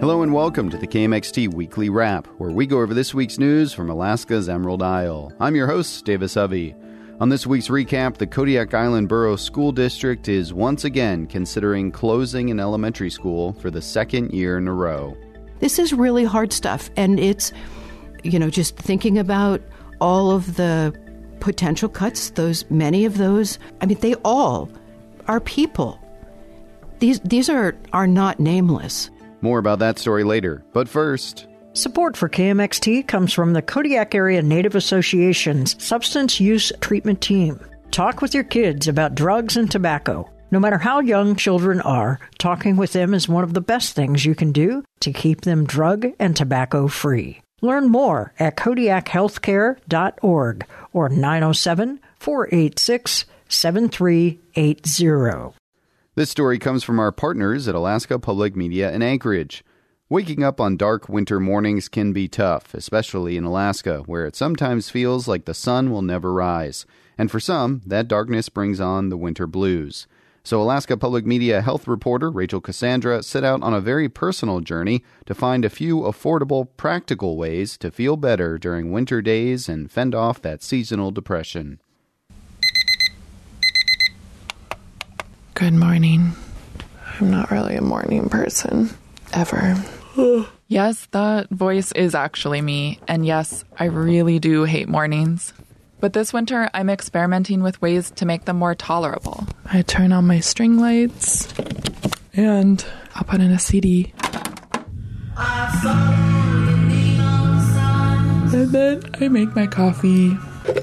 Hello and welcome to the KMXT Weekly Wrap, where we go over this week's news from Alaska's Emerald Isle. I'm your host, Davis Hovey. On this week's recap, the Kodiak Island Borough School District is once again considering closing an elementary school for the second year in a row. This is really hard stuff, and it's, just thinking about all of the potential cuts, many of those, they all are people. These are not nameless. More about that story later, but first... Support for KMXT comes from the Kodiak Area Native Association's Substance Use Treatment Team. Talk with your kids about drugs and tobacco. No matter how young children are, talking with them is one of the best things you can do to keep them drug and tobacco free. Learn more at kodiakhealthcare.org or 907-486-7380. This story comes from our partners at Alaska Public Media in Anchorage. Waking up on dark winter mornings can be tough, especially in Alaska, where it sometimes feels like the sun will never rise. And for some, that darkness brings on the winter blues. So Alaska Public Media health reporter Rachel Cassandra set out on a very personal journey to find a few affordable, practical ways to feel better during winter days and fend off that seasonal depression. Good morning. I'm not really a morning person, ever. Yes, that voice is actually me, and yes, I really do hate mornings. But this winter, I'm experimenting with ways to make them more tolerable. I turn on my string lights, and I'll put in a CD. And then I make my coffee.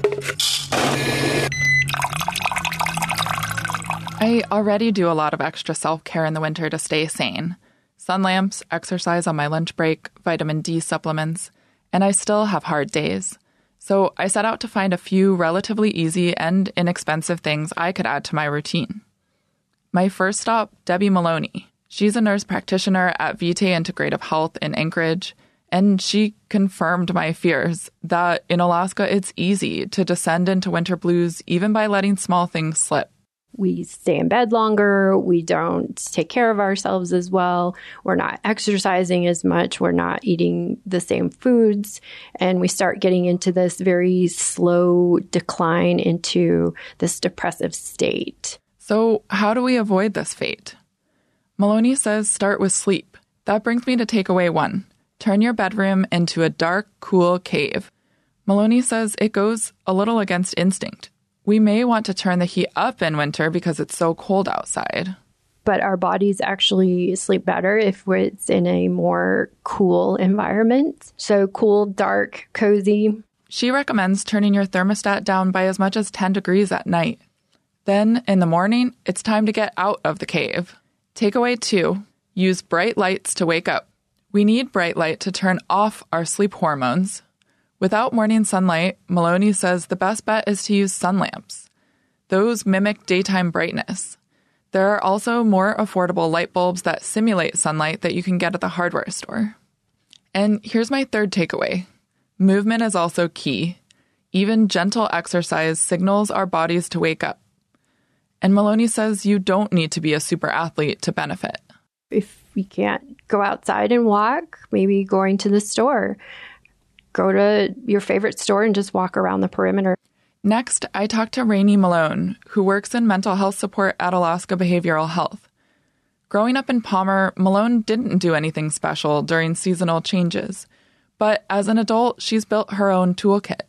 I already do a lot of extra self-care in the winter to stay sane. Sun lamps, exercise on my lunch break, vitamin D supplements, and I still have hard days. So I set out to find a few relatively easy and inexpensive things I could add to my routine. My first stop, Debbie Maloney. She's a nurse practitioner at Vitae Integrative Health in Anchorage, and she confirmed my fears that in Alaska it's easy to descend into winter blues even by letting small things slip. We stay in bed longer. We don't take care of ourselves as well. We're not exercising as much. We're not eating the same foods. And we start getting into this very slow decline into this depressive state. So how do we avoid this fate? Maloney says start with sleep. That brings me to takeaway 1. Turn your bedroom into a dark, cool cave. Maloney says it goes a little against instinct. We may want to turn the heat up in winter because it's so cold outside. But our bodies actually sleep better if it's in a more cool environment. So cool, dark, cozy. She recommends turning your thermostat down by as much as 10 degrees at night. Then, in the morning, it's time to get out of the cave. Takeaway 2, use bright lights to wake up. We need bright light to turn off our sleep hormones. Without morning sunlight, Maloney says the best bet is to use sun lamps. Those mimic daytime brightness. There are also more affordable light bulbs that simulate sunlight that you can get at the hardware store. And here's my third takeaway. Movement is also key. Even gentle exercise signals our bodies to wake up. And Maloney says you don't need to be a super athlete to benefit. If we can't go outside and walk, maybe going to the store. Go to your favorite store and just walk around the perimeter. Next, I talked to Rainey Malone, who works in mental health support at Alaska Behavioral Health. Growing up in Palmer, Malone didn't do anything special during seasonal changes, but as an adult, she's built her own toolkit.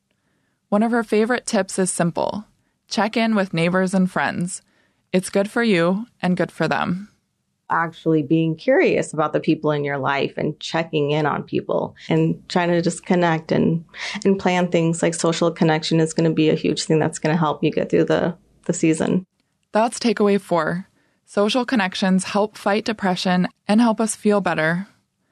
One of her favorite tips is simple. Check in with neighbors and friends. It's good for you and good for them. Actually being curious about the people in your life and checking in on people and trying to just connect and plan things like social connection is going to be a huge thing that's going to help you get through the season. That's takeaway 4. Social connections help fight depression and help us feel better.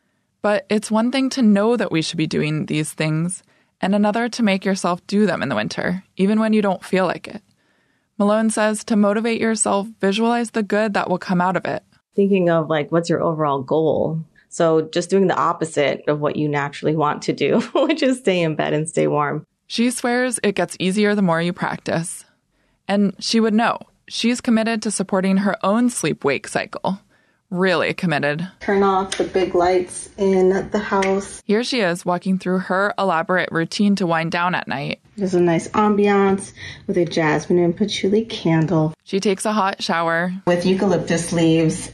But it's one thing to know that we should be doing these things and another to make yourself do them in the winter, even when you don't feel like it. Malone says to motivate yourself, visualize the good that will come out of it. Thinking of what's your overall goal? So just doing the opposite of what you naturally want to do, which is stay in bed and stay warm. She swears it gets easier the more you practice. And she would know. She's committed to supporting her own sleep-wake cycle. Really committed. Turn off the big lights in the house. Here she is walking through her elaborate routine to wind down at night. There's a nice ambiance with a jasmine and patchouli candle. She takes a hot shower. With eucalyptus leaves.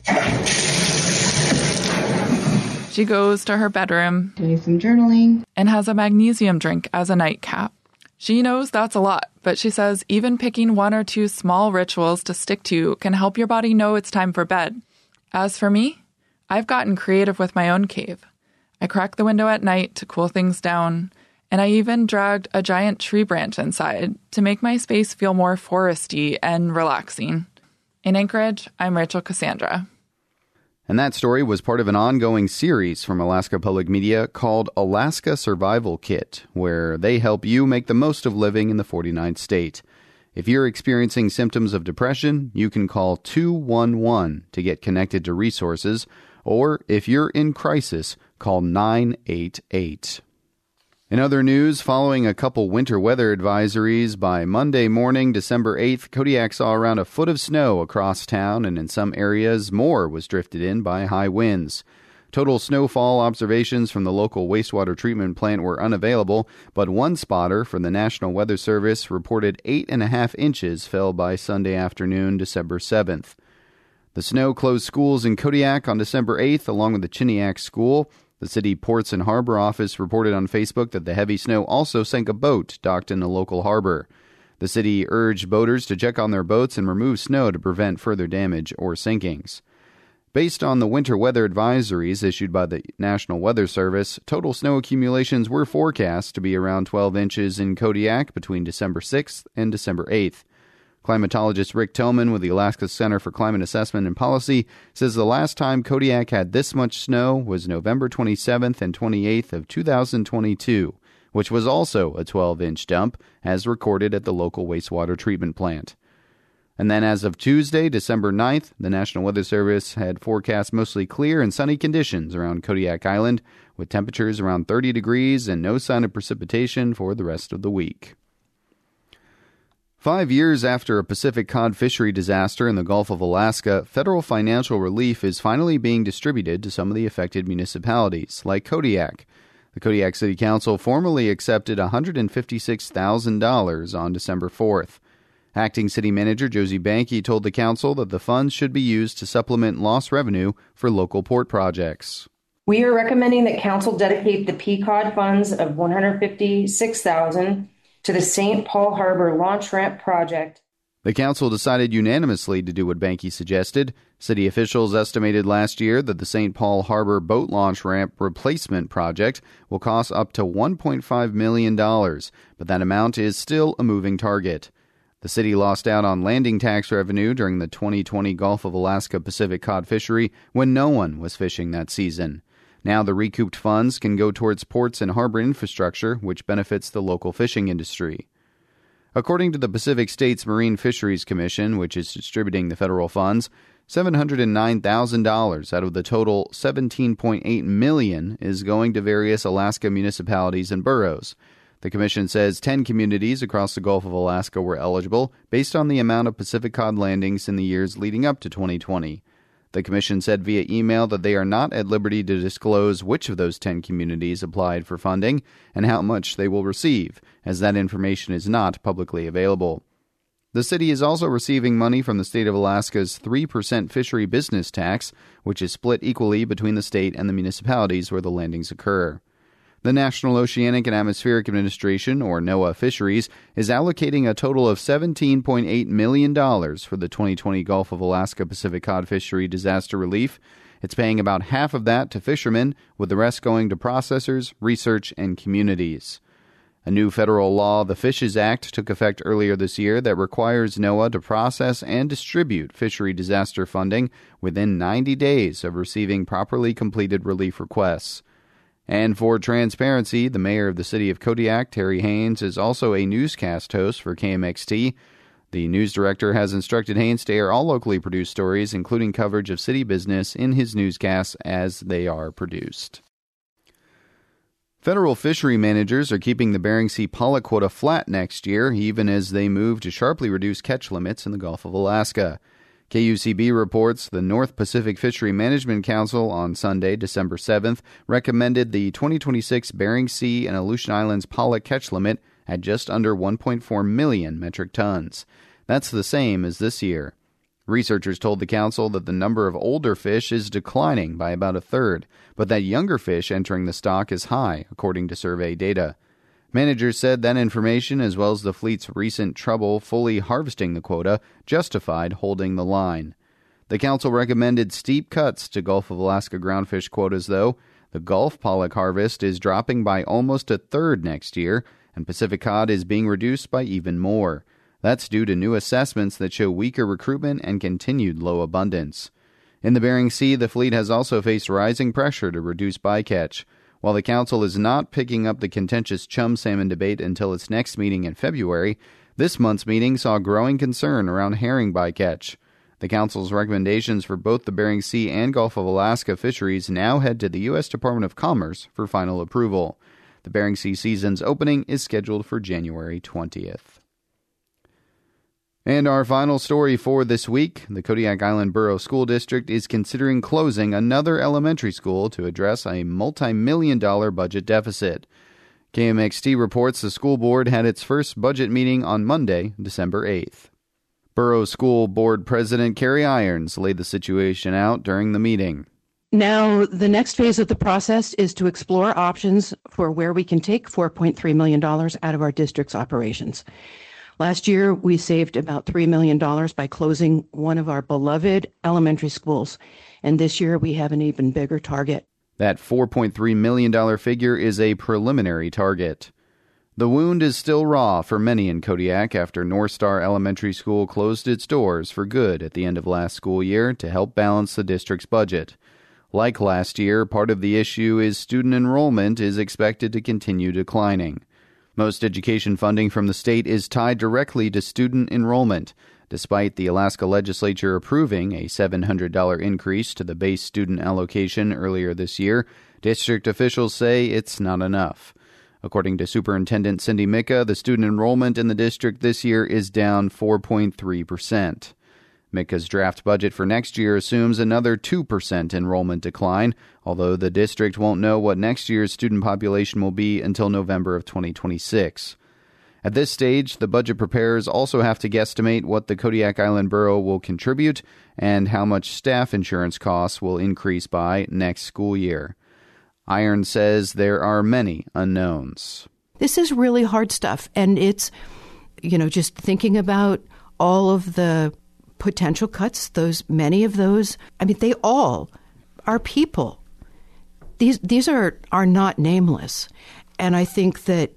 She goes to her bedroom. Doing some journaling. And has a magnesium drink as a nightcap. She knows that's a lot, but she says even picking 1 or 2 small rituals to stick to can help your body know it's time for bed. As for me, I've gotten creative with my own cave. I crack the window at night to cool things down, and I even dragged a giant tree branch inside to make my space feel more foresty and relaxing. In Anchorage, I'm Rachel Cassandra. And that story was part of an ongoing series from Alaska Public Media called Alaska Survival Kit, where they help you make the most of living in the 49th state. If you're experiencing symptoms of depression, you can call 211 to get connected to resources, or if you're in crisis, call 988. In other news, following a couple winter weather advisories, by Monday morning, December 8th, Kodiak saw around a foot of snow across town, and in some areas, more was drifted in by high winds. Total snowfall observations from the local wastewater treatment plant were unavailable, but one spotter from the National Weather Service reported 8.5 inches fell by Sunday afternoon, December 7th. The snow closed schools in Kodiak on December 8th, along with the Chiniak School. The city Ports and Harbor Office reported on Facebook that the heavy snow also sank a boat docked in a local harbor. The city urged boaters to check on their boats and remove snow to prevent further damage or sinkings. Based on the winter weather advisories issued by the National Weather Service, total snow accumulations were forecast to be around 12 inches in Kodiak between December 6th and December 8th. Climatologist Rick Tillman with the Alaska Center for Climate Assessment and Policy says the last time Kodiak had this much snow was November 27th and 28th of 2022, which was also a 12-inch dump, as recorded at the local wastewater treatment plant. And then as of Tuesday, December 9th, the National Weather Service had forecast mostly clear and sunny conditions around Kodiak Island, with temperatures around 30 degrees and no sign of precipitation for the rest of the week. 5 years after a Pacific cod fishery disaster in the Gulf of Alaska, federal financial relief is finally being distributed to some of the affected municipalities, like Kodiak. The Kodiak City Council formally accepted $156,000 on December 4th. Acting City Manager Josie Banke told the council that the funds should be used to supplement lost revenue for local port projects. We are recommending that council dedicate the PCOD funds of $156,000 to the St. Paul Harbor Launch Ramp project. The council decided unanimously to do what Banke suggested. City officials estimated last year that the St. Paul Harbor Boat Launch Ramp replacement project will cost up to $1.5 million, but that amount is still a moving target. The city lost out on landing tax revenue during the 2020 Gulf of Alaska Pacific cod fishery when no one was fishing that season. Now the recouped funds can go towards ports and harbor infrastructure, which benefits the local fishing industry. According to the Pacific States Marine Fisheries Commission, which is distributing the federal funds, $709,000 out of the total $17.8 million is going to various Alaska municipalities and boroughs. The commission says 10 communities across the Gulf of Alaska were eligible based on the amount of Pacific cod landings in the years leading up to 2020. The commission said via email that they are not at liberty to disclose which of those 10 communities applied for funding and how much they will receive, as that information is not publicly available. The city is also receiving money from the state of Alaska's 3% fishery business tax, which is split equally between the state and the municipalities where the landings occur. The National Oceanic and Atmospheric Administration, or NOAA Fisheries, is allocating a total of $17.8 million for the 2020 Gulf of Alaska Pacific cod fishery disaster relief. It's paying about half of that to fishermen, with the rest going to processors, research, and communities. A new federal law, the Fishes Act, took effect earlier this year that requires NOAA to process and distribute fishery disaster funding within 90 days of receiving properly completed relief requests. And for transparency, the mayor of the city of Kodiak, Terry Haynes, is also a newscast host for KMXT. The news director has instructed Haynes to air all locally produced stories, including coverage of city business, in his newscasts as they are produced. Federal fishery managers are keeping the Bering Sea pollock quota flat next year, even as they move to sharply reduce catch limits in the Gulf of Alaska. KUCB reports the North Pacific Fishery Management Council on Sunday, December 7th, recommended the 2026 Bering Sea and Aleutian Islands pollock catch limit at just under 1.4 million metric tons. That's the same as this year. Researchers told the council that the number of older fish is declining by about a third, but that younger fish entering the stock is high, according to survey data. Managers said that information, as well as the fleet's recent trouble fully harvesting the quota, justified holding the line. The council recommended steep cuts to Gulf of Alaska groundfish quotas, though. The Gulf pollock harvest is dropping by almost a third next year, and Pacific cod is being reduced by even more. That's due to new assessments that show weaker recruitment and continued low abundance. In the Bering Sea, the fleet has also faced rising pressure to reduce bycatch. While the council is not picking up the contentious chum salmon debate until its next meeting in February, this month's meeting saw growing concern around herring bycatch. The council's recommendations for both the Bering Sea and Gulf of Alaska fisheries now head to the U.S. Department of Commerce for final approval. The Bering Sea season's opening is scheduled for January 20th. And our final story for this week, the Kodiak Island Borough School District is considering closing another elementary school to address a multi-million-dollar budget deficit. KMXT reports the school board had its first budget meeting on Monday, December 8th. Borough School Board President Carrie Irons laid the situation out during the meeting. Now, the next phase of the process is to explore options for where we can take $4.3 million out of our district's operations. Last year, we saved about $3 million by closing one of our beloved elementary schools, and this year we have an even bigger target. That $4.3 million figure is a preliminary target. The wound is still raw for many in Kodiak after North Star Elementary School closed its doors for good at the end of last school year to help balance the district's budget. Like last year, part of the issue is student enrollment is expected to continue declining. Most education funding from the state is tied directly to student enrollment. Despite the Alaska legislature approving a $700 increase to the base student allocation earlier this year, district officials say it's not enough. According to Superintendent Cindy Micka, the student enrollment in the district this year is down 4.3%. Micka's draft budget for next year assumes another 2% enrollment decline, although the district won't know what next year's student population will be until November of 2026. At this stage, the budget preparers also have to guesstimate what the Kodiak Island Borough will contribute and how much staff insurance costs will increase by next school year. Irons says there are many unknowns. This is really hard stuff, and it's, just thinking about all of the potential cuts, many of those, they all are people. These are not nameless. And I think that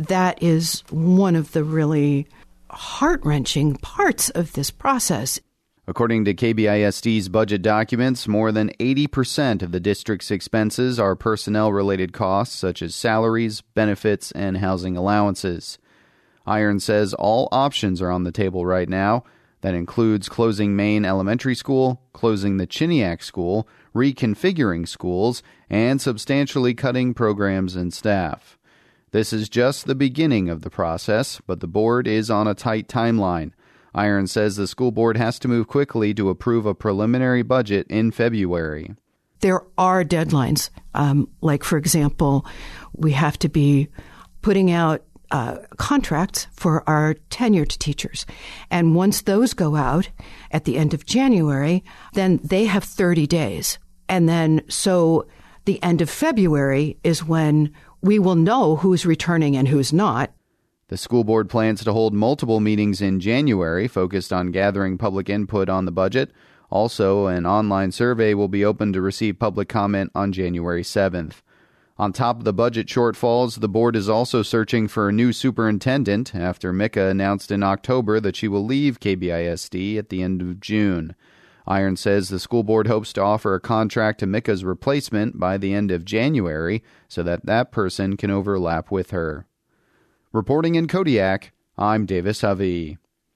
is one of the really heart-wrenching parts of this process. According to KBISD's budget documents, more than 80% of the district's expenses are personnel-related costs such as salaries, benefits, and housing allowances. Irons says all options are on the table right now. That includes closing Maine Elementary School, closing the Chiniak School, reconfiguring schools, and substantially cutting programs and staff. This is just the beginning of the process, but the board is on a tight timeline. Irons says the school board has to move quickly to approve a preliminary budget in February. There are deadlines. Like, for example, we have to be putting out contracts for our tenured teachers. And once those go out at the end of January, then they have 30 days. And then so the end of February is when we will know who's returning and who's not. The school board plans to hold multiple meetings in January focused on gathering public input on the budget. Also, an online survey will be open to receive public comment on January 7th. On top of the budget shortfalls, the board is also searching for a new superintendent after Micka announced in October that she will leave KBISD at the end of June. Irons says the school board hopes to offer a contract to Micka's replacement by the end of January so that person can overlap with her. Reporting in Kodiak, I'm Davis Hovey.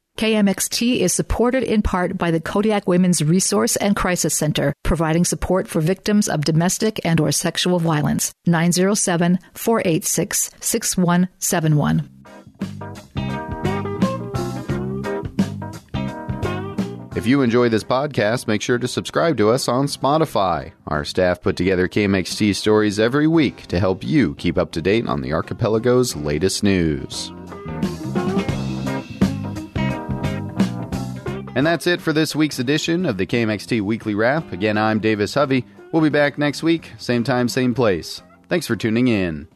KMXT is supported in part by the Kodiak Women's Resource and Crisis Center, providing support for victims of domestic and/or sexual violence. 907-486-6171. If you enjoy this podcast, make sure to subscribe to us on Spotify. Our staff put together KMXT stories every week to help you keep up to date on the archipelago's latest news. And that's it for this week's edition of the KMXT Weekly Wrap. Again, I'm Davis Hovey. We'll be back next week, same time, same place. Thanks for tuning in.